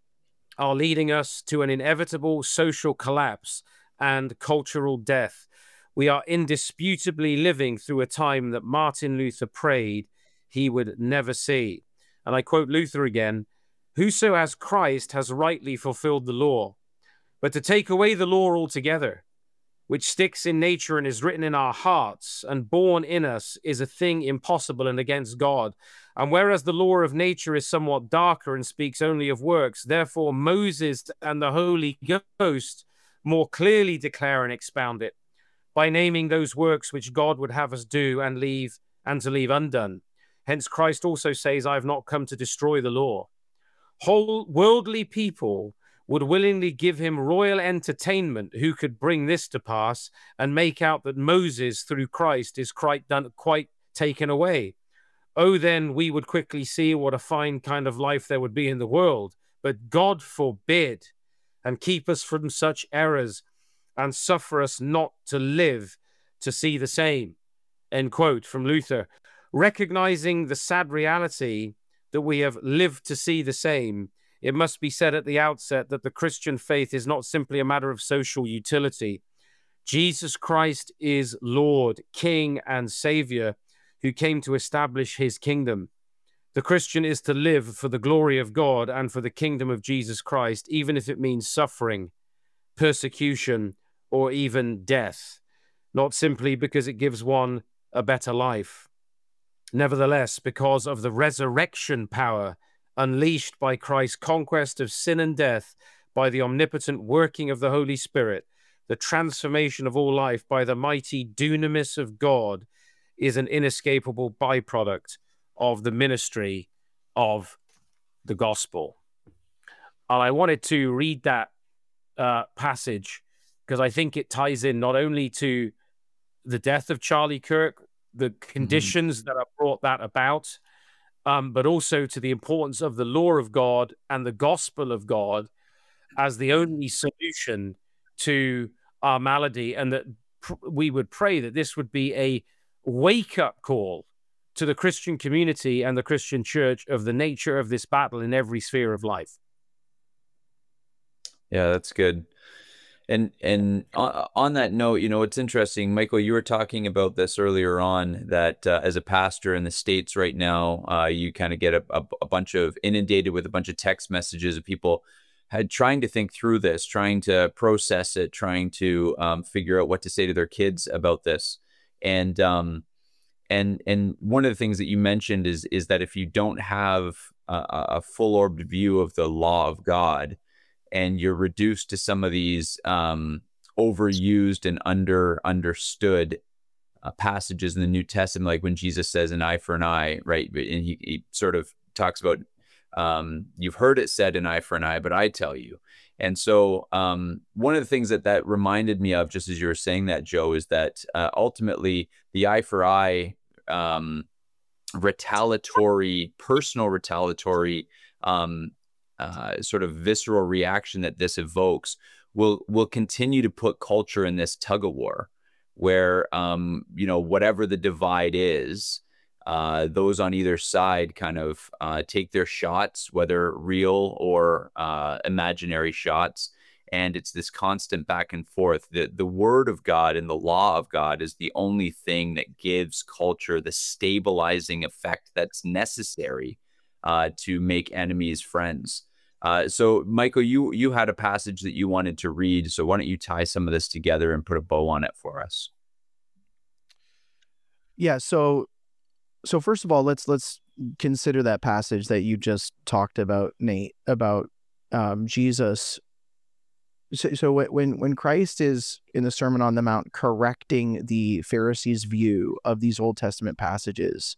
are leading us to an inevitable social collapse and cultural death. We are indisputably living through a time that Martin Luther prayed he would never see. And I quote Luther again, "Whoso has Christ has rightly fulfilled the law. But to take away the law altogether, which sticks in nature and is written in our hearts and born in us, is a thing impossible and against God. And whereas the law of nature is somewhat darker and speaks only of works, therefore Moses and the Holy Ghost more clearly declare and expound it, by naming those works which God would have us do and leave and to leave undone. Hence Christ also says, I have not come to destroy the law. Whole worldly people would willingly give him royal entertainment who could bring this to pass and make out that Moses through Christ is quite done, quite taken away. Oh, then we would quickly see what a fine kind of life there would be in the world. But God forbid, and keep us from such errors, and suffer us not to live to see the same." End quote from Luther. Recognizing the sad reality that we have lived to see the same, it must be said at the outset that the Christian faith is not simply a matter of social utility. Jesus Christ is Lord, King, and Savior who came to establish his kingdom. The Christian is to live for the glory of God and for the kingdom of Jesus Christ, even if it means suffering, persecution, or even death, not simply because it gives one a better life. Nevertheless, because of the resurrection power unleashed by Christ's conquest of sin and death, by the omnipotent working of the Holy Spirit, the transformation of all life by the mighty dunamis of God is an inescapable byproduct of the ministry of the gospel. And I wanted to read that uh, passage because I think it ties in not only to the death of Charlie Kirk, the conditions mm-hmm. that have brought that about, um, but also to the importance of the law of God and the gospel of God as the only solution to our malady, and that pr- we would pray that this would be a wake-up call to the Christian community and the Christian church of the nature of this battle in every sphere of life. Yeah, that's good. And and on, on that note, you know, it's interesting, Michael, you were talking about this earlier on, that uh, as a pastor in the States right now, uh, you kind of get a, a, a bunch of inundated with a bunch of text messages of people had trying to think through this, trying to process it, trying to um, figure out what to say to their kids about this. And um, and and one of the things that you mentioned is is that if you don't have a, a full-orbed view of the law of God, and you're reduced to some of these um, overused and under understood uh, passages in the New Testament, like when Jesus says an eye for an eye, right? And he, he sort of talks about, um, you've heard it said an eye for an eye, but I tell you. And so um, one of the things that that reminded me of, just as you were saying that, Joe, is that uh, ultimately the eye for eye, um, retaliatory, personal retaliatory, um, Uh, sort of visceral reaction that this evokes will will continue to put culture in this tug of war, where um, you know, whatever the divide is, uh, those on either side kind of uh, take their shots, whether real or uh, imaginary shots, and it's this constant back and forth. The the word of God and the law of God is the only thing that gives culture the stabilizing effect that's necessary Uh, to make enemies friends. Uh, so, Michael, you you had a passage that you wanted to read. So why don't you tie some of this together and put a bow on it for us? Yeah. So, so first of all, let's let's consider that passage that you just talked about, Nate, about um, Jesus. So, so when when Christ is in the Sermon on the Mount correcting the Pharisees' view of these Old Testament passages,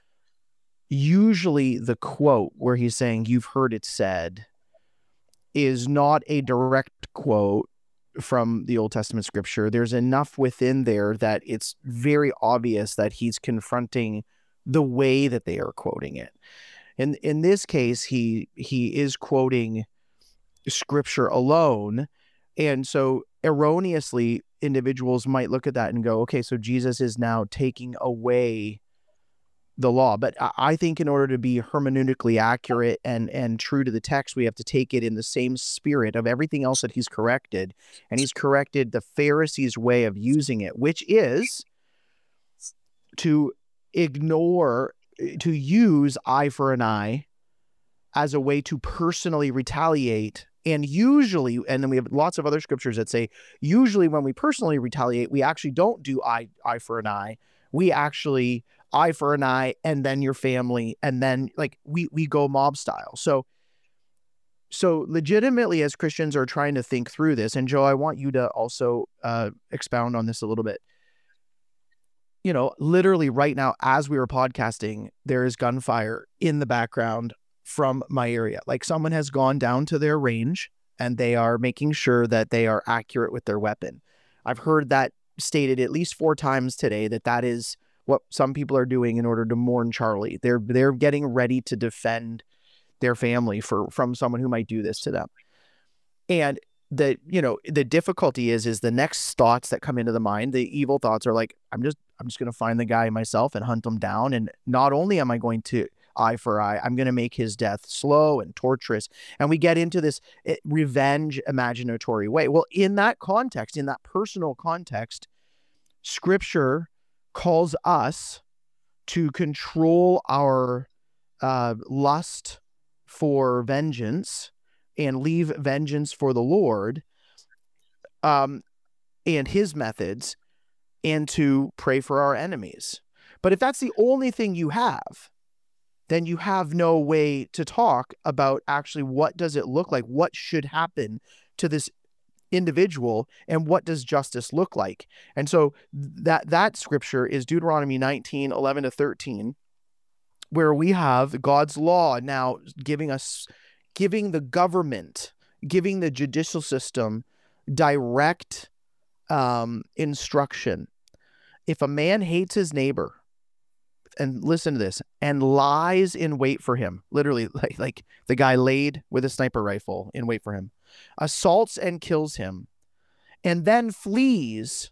usually the quote where he's saying, "You've heard it said," is not a direct quote from the Old Testament scripture. There's enough within there that it's very obvious that he's confronting the way that they are quoting it. And in this case, he he is quoting scripture alone. And so erroneously, individuals might look at that and go, okay, so Jesus is now taking away the law. But I think in order to be hermeneutically accurate and and true to the text, we have to take it in the same spirit of everything else that he's corrected. And he's corrected the Pharisees' way of using it, which is to ignore, to use eye for an eye as a way to personally retaliate. And usually, and then we have lots of other scriptures that say, usually when we personally retaliate, we actually don't do eye, eye for an eye. We actually eye for an eye, and then your family, and then like we we go mob style. So, so legitimately, as Christians are trying to think through this, and Joe, I want you to also uh, expound on this a little bit. You know, literally right now, as we were podcasting, there is gunfire in the background from my area. Like someone has gone down to their range and they are making sure that they are accurate with their weapon. I've heard that stated at least four times today, that that is what some people are doing in order to mourn Charlie. They're they're getting ready to defend their family for from someone who might do this to them. And the you know the difficulty is is the next thoughts that come into the mind, the evil thoughts are like, I'm just I'm just going to find the guy myself and hunt him down. And not only am I going to eye for eye, I'm going to make his death slow and torturous. And we get into this revenge imaginatory way. Well, in that context, in that personal context, Scripture calls us to control our uh, lust for vengeance and leave vengeance for the Lord um, and his methods, and to pray for our enemies. But if that's the only thing you have, then you have no way to talk about actually what does it look like, what should happen to this individual, and what does justice look like. And so that that scripture is Deuteronomy nineteen, eleven to thirteen, where we have God's law now giving us, giving the government, giving the judicial system direct um, instruction. If a man hates his neighbor, and listen to this, and lies in wait for him, literally like, like the guy laid with a sniper rifle in wait for him, assaults and kills him, and then flees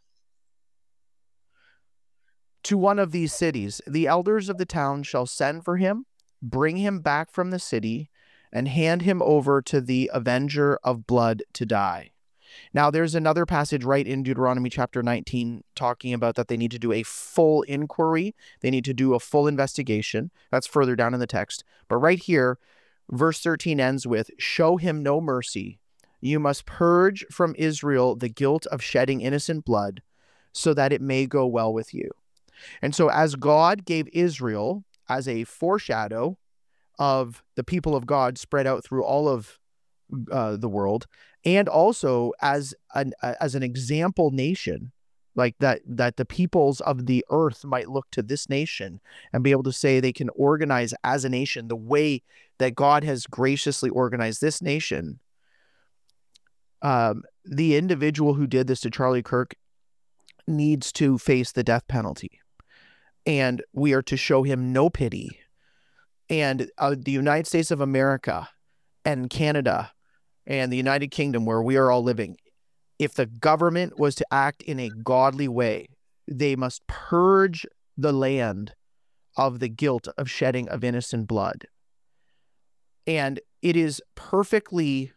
to one of these cities, the elders of the town shall send for him, bring him back from the city, and hand him over to the avenger of blood to die. Now, there's another passage right in Deuteronomy chapter nineteen talking about that they need to do a full inquiry. They need to do a full investigation. That's further down in the text. But right here, verse thirteen ends with, show him no mercy. You must purge from Israel the guilt of shedding innocent blood so that it may go well with you. And so as God gave Israel as a foreshadow of the people of God spread out through all of uh, the world, and also as an uh, as an example nation, like that that the peoples of the earth might look to this nation and be able to say they can organize as a nation the way that God has graciously organized this nation. Um, the individual who did this to Charlie Kirk needs to face the death penalty, and we are to show him no pity. And uh, the United States of America and Canada and the United Kingdom, where we are all living, if the government was to act in a godly way, they must purge the land of the guilt of shedding of innocent blood. And it is perfectly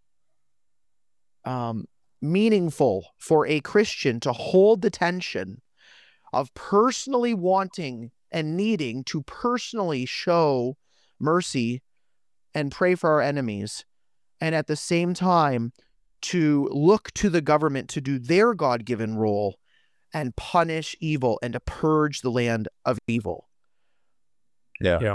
um, meaningful for a Christian to hold the tension of personally wanting and needing to personally show mercy and pray for our enemies, and at the same time to look to the government to do their God-given role and punish evil and to purge the land of evil. Yeah. Yeah.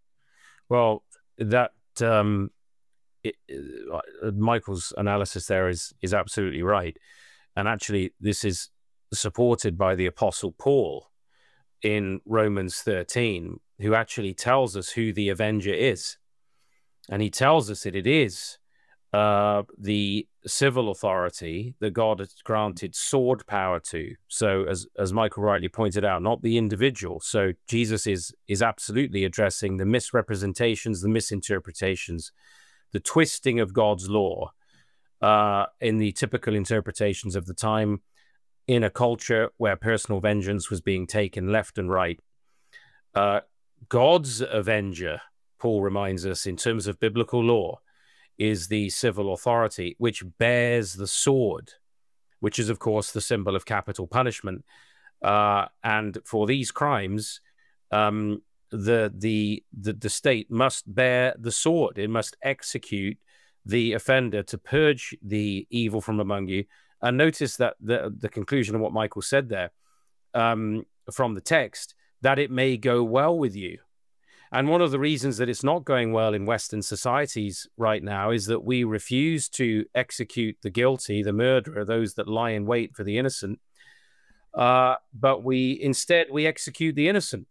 Well, that um, it, uh, Michael's analysis there is is absolutely right, and actually, this is supported by the Apostle Paul in Romans thirteen, who actually tells us who the avenger is, and he tells us that it is uh, the civil authority that God has granted sword power to. So, as as Michael rightly pointed out, not the individual. So, Jesus is is absolutely addressing the misrepresentations, the misinterpretations, the twisting of God's law uh, in the typical interpretations of the time, in a culture where personal vengeance was being taken left and right. Uh, God's avenger, Paul reminds us, in terms of biblical law, is the civil authority, which bears the sword, which is, of course, the symbol of capital punishment. Uh, and for these crimes, um, the, the the the state must bear the sword. It must execute the offender to purge the evil from among you. And notice that the, the conclusion of what Michael said there um, from the text, that it may go well with you. And one of the reasons that it's not going well in Western societies right now is that we refuse to execute the guilty, the murderer, those that lie in wait for the innocent. Uh, but we instead, we execute the innocent.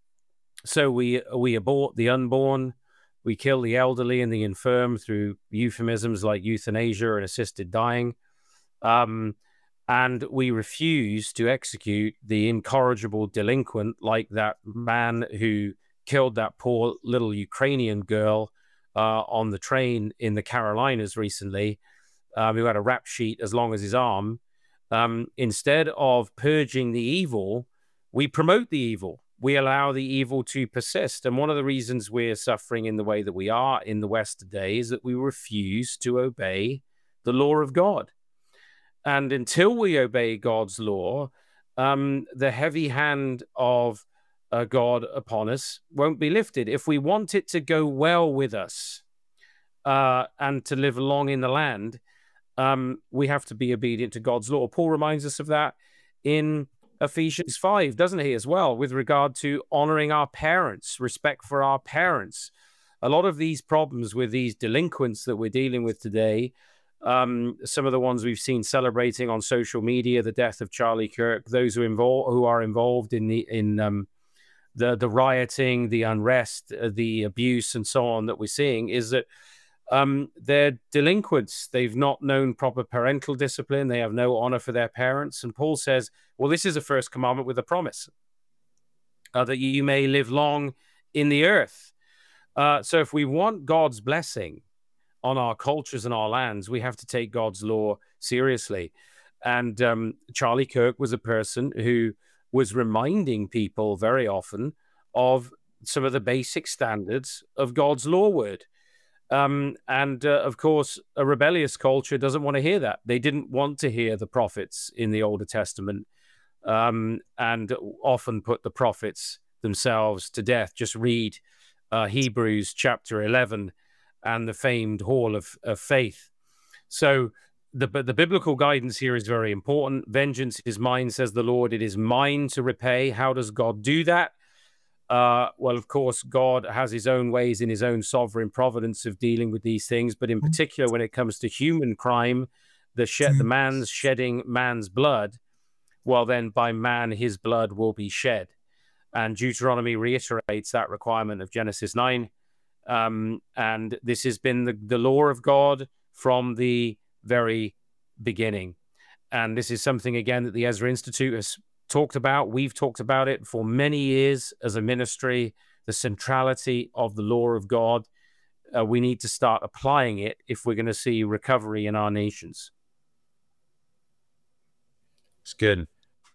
So we we abort the unborn, we kill the elderly and the infirm through euphemisms like euthanasia and assisted dying. Um, and we refuse to execute the incorrigible delinquent, like that man who killed that poor little Ukrainian girl uh, on the train in the Carolinas recently, um, who had a rap sheet as long as his arm. Um, instead of purging the evil, we promote the evil. We allow the evil to persist. And one of the reasons we're suffering in the way that we are in the West today is that we refuse to obey the law of God. And until we obey God's law, um, the heavy hand of uh, God upon us won't be lifted. If we want it to go well with us uh, and to live long in the land, um, we have to be obedient to God's law. Paul reminds us of that in Ephesians five, doesn't he, as well, with regard to honoring our parents, respect for our parents. A lot of these problems with these delinquents that we're dealing with today, um, some of the ones we've seen celebrating on social media, the death of Charlie Kirk, those who involve who are involved in the in um, the the rioting, the unrest, uh, the abuse, and so on that we're seeing, is that um, they're delinquents. They've not known proper parental discipline. They have no honor for their parents. And Paul says, well, this is a first commandment with a promise, uh, that you may live long in the earth. Uh, so if we want God's blessing on our cultures and our lands, we have to take God's law seriously. And um, Charlie Kirk was a person who was reminding people very often of some of the basic standards of God's law word. Um, and uh, of course, a rebellious culture doesn't want to hear that. They didn't want to hear the prophets in the Older Testament, um, and often put the prophets themselves to death. Just read uh, Hebrews chapter eleven and the famed hall of, of faith. So the, the biblical guidance here is very important. Vengeance is mine, says the Lord. It is mine to repay. How does God do that? Uh, well, of course, God has his own ways in his own sovereign providence of dealing with these things. But in particular, when it comes to human crime, the, shed, the man's shedding man's blood, well, then by man, his blood will be shed. And Deuteronomy reiterates that requirement of Genesis nine. Um, and this has been the, the law of God from the very beginning. And this is something, again, that the Ezra Institute has talked about. We've talked about it for many years as a ministry, the centrality of the law of God. Uh, we need to start applying it if we're going to see recovery in our nations. It's good.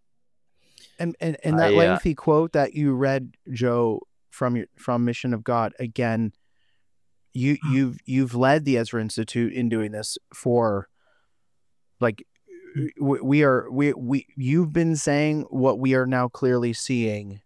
And and, and that I, uh, lengthy quote that you read, Joe, from your from Mission of God, again, you you've you've led the Ezra Institute in doing this for, like, we are we we you've been saying what we are now clearly seeing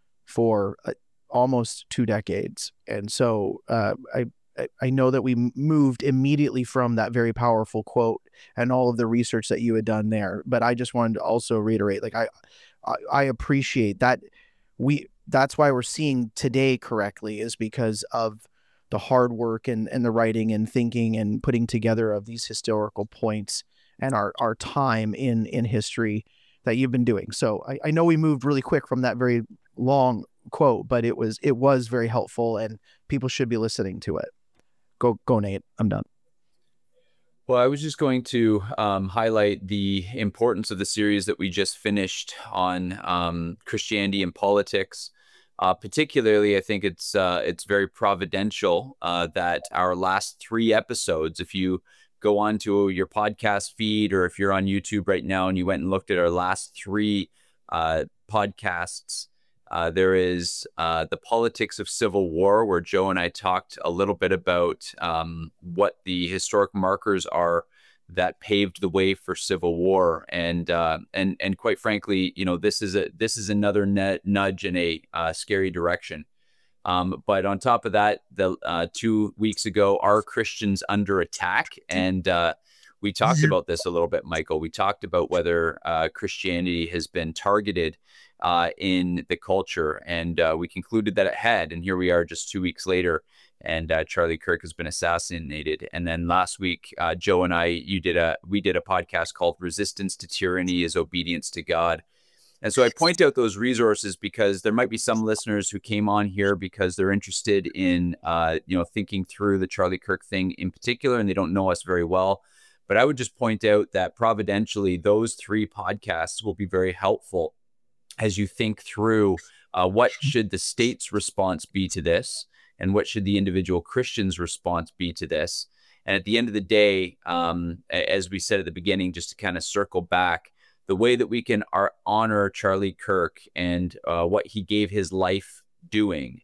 for uh, almost two decades. And so uh, I I know that we moved immediately from that very powerful quote and all of the research that you had done there, but I just wanted to also reiterate, like, I I, I appreciate that we that's why we're seeing today correctly, is because of the hard work and and the writing and thinking and putting together of these historical points and our, our time in, in history that you've been doing. So I, I know we moved really quick from that very long quote, but it was it was very helpful, and people should be listening to it. Go, go, Nate. I'm done. Well, I was just going to um, highlight the importance of the series that we just finished on um, Christianity and politics. Uh, particularly, I think it's uh, it's very providential uh, that our last three episodes, if you go on to your podcast feed, or if you're on YouTube right now and you went and looked at our last three uh, podcasts, uh, there is uh, the politics of civil war, where Joe and I talked a little bit about um, what the historic markers are that paved the way for civil war, and uh, and and quite frankly, you know, this is a this is another net nudge in a uh, scary direction. Um, but on top of that, the uh, two weeks ago, Are Christians Under Attack? And uh, we talked about this a little bit, Michael. We talked about whether uh, Christianity has been targeted uh, in the culture, and uh, we concluded that it had. And here we are just two weeks later, and uh, Charlie Kirk has been assassinated. And then last week, uh, Joe and I, you did a we did a podcast called "Resistance to Tyranny is Obedience to God." And so I point out those resources because there might be some listeners who came on here because they're interested in, uh, you know, thinking through the Charlie Kirk thing in particular, and they don't know us very well. But I would just point out that providentially, those three podcasts will be very helpful as you think through uh, what should the state's response be to this, and what should the individual Christian's response be to this. And at the end of the day, um, as we said at the beginning, just to kind of circle back, the way that we can ar- honor Charlie Kirk and uh, what he gave his life doing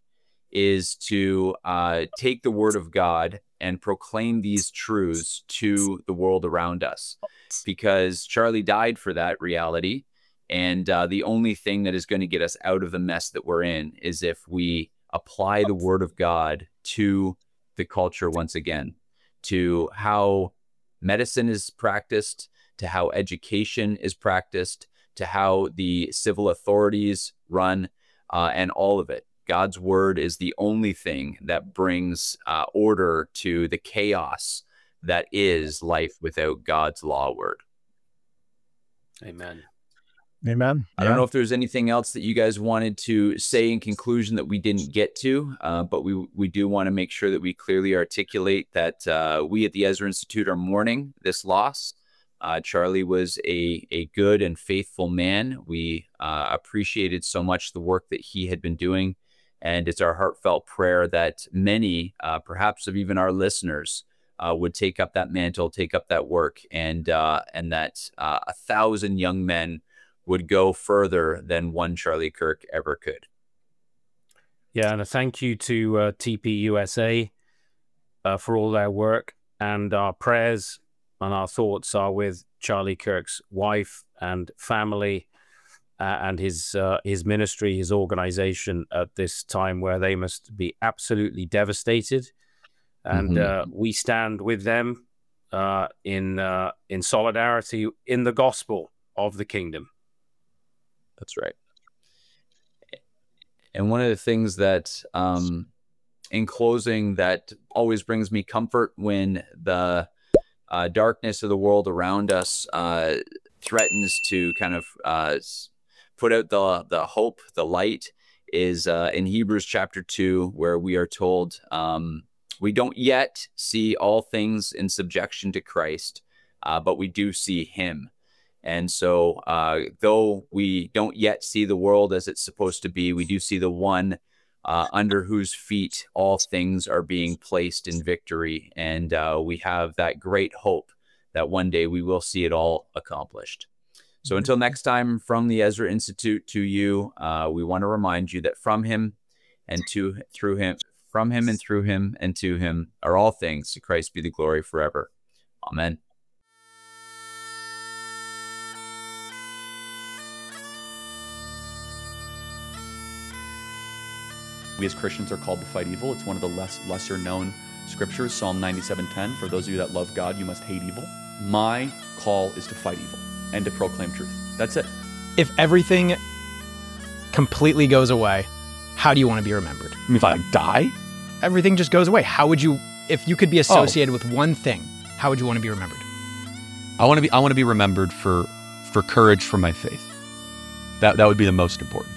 is to uh, take the word of God and proclaim these truths to the world around us, because Charlie died for that reality. And uh, the only thing that is going to get us out of the mess that we're in is if we apply the word of God to the culture once again, to how medicine is practiced, to how education is practiced, to how the civil authorities run, uh, and all of it. God's word is the only thing that brings uh, order to the chaos that is life without God's law word. Amen. Amen. I don't know if there's anything else that you guys wanted to say in conclusion that we didn't get to, uh, but we we do want to make sure that we clearly articulate that uh, we at the Ezra Institute are mourning this loss. Uh, Charlie was a a good and faithful man. We uh, appreciated so much the work that he had been doing, and it's our heartfelt prayer that many, uh, perhaps of even our listeners, uh, would take up that mantle, take up that work, and uh, and that uh, a thousand young men would go further than one Charlie Kirk ever could. Yeah, and a thank you to uh, T P U S A uh, for all their work, and our prayers and our thoughts are with Charlie Kirk's wife and family, uh, and his uh, his ministry, his organization at this time where they must be absolutely devastated. And Mhm. uh, we stand with them uh, in uh, in solidarity in the gospel of the kingdom. That's right. And one of the things that, um, in closing, that always brings me comfort when the uh, darkness of the world around us uh, threatens to kind of uh, s- put out the the hope, the light, is uh, in Hebrews chapter two, where we are told, um, we don't yet see all things in subjection to Christ, uh, but we do see him. And so, uh, though we don't yet see the world as it's supposed to be, we do see the one uh, under whose feet all things are being placed in victory. And uh, we have that great hope that one day we will see it all accomplished. So until next time, from the Ezra Institute to you, uh, we want to remind you that from him and to through him, from him and through him and to him are all things. To Christ be the glory forever. Amen. We as Christians are called to fight evil. It's one of the less lesser known scriptures, Psalm ninety-seven ten. For those of you that love God, you must hate evil. My call is to fight evil and to proclaim truth. That's it. If everything completely goes away, how do you want to be remembered? I mean, if I die? Everything just goes away. How would you, if you could be associated with one thing, how would you want to be remembered? I want to be I want to be remembered for for courage for my faith. That that would be the most important.